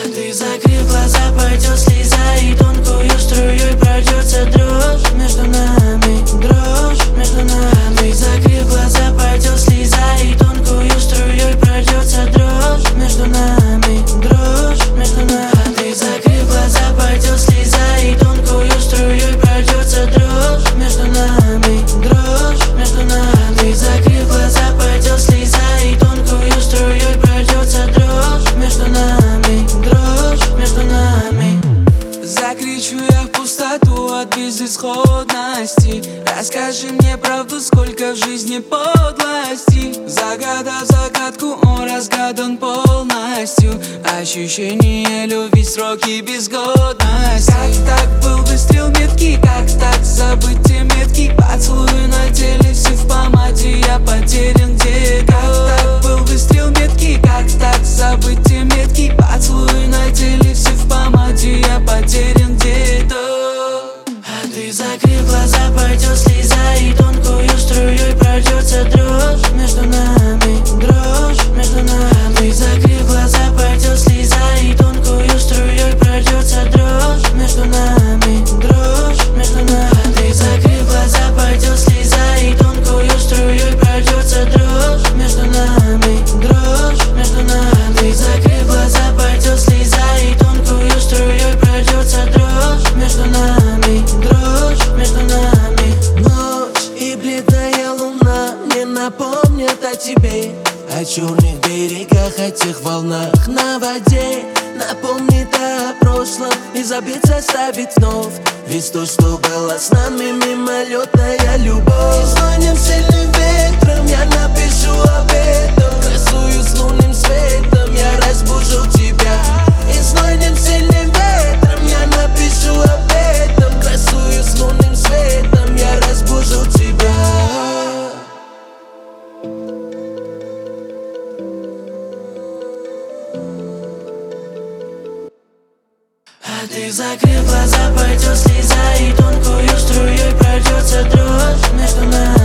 Ты закрыв глаза, пойдет слеза, и тонкую струей пройдется дрожь между нами, дрожь между нами. Ты закрыв глаза, пойдет слеза, и тонкую струей пройдется дрожь между нами, дрожь между нами. Ты закрыв глаза, пойдет слеза, и тонкую струей пройдется дрожь между нами, дрожь между нами. Ты закрыв глаза, пойдет слеза, и тонкую струей пройдется дрожь между нами, дрожь между нами. Закричу я в пустоту от безысходности. Расскажи мне правду, сколько в жизни подлости. Загадав загадку, он разгадан полностью. Ощущение любви, сроки безгодности. Как так был выстрел меткий, как так забыть те метки? Поцелуй на теле, все в помаде, я потерян где-то. Как так был выстрел меткий, как так забыть те метки? Поцелуй на теле, все в помаде, я потерян где-то. Ты закрыв глаза, пойдет слеза, и тонкую струей пройдется дрожь между нами, дрожь между нами. Ты закрыв глаза, пойдет слеза, и тонкую струей пройдется дрожь между нами, дрожь между нами. Ты закрыв глаза, пойдет слеза, и тонкую струей пройдется дрожь между нами, дрожь между нами. Ты закрыв глаза, пойдет слеза, и тонкую струей пройдется дрожь между нами, дрожь между нами. Ночь и бледная луна мне напомнят о тебе, о черных берегах, о тех волнах на воде. Напомнит о прошлом и забыть оставить вновь. Ведь то, что было с нами, мимолетная любовь. И звоним сильным ветром, я напишу об этом. Красуюсь лунным светом, я разбужу тебя. И звоним сильным ветром, я напишу об этом. Красуюсь лунным светом, я разбужу тебя. Ты закрыв глаза, пойдет слеза, и тонкую струей пройдется дрожь между нами.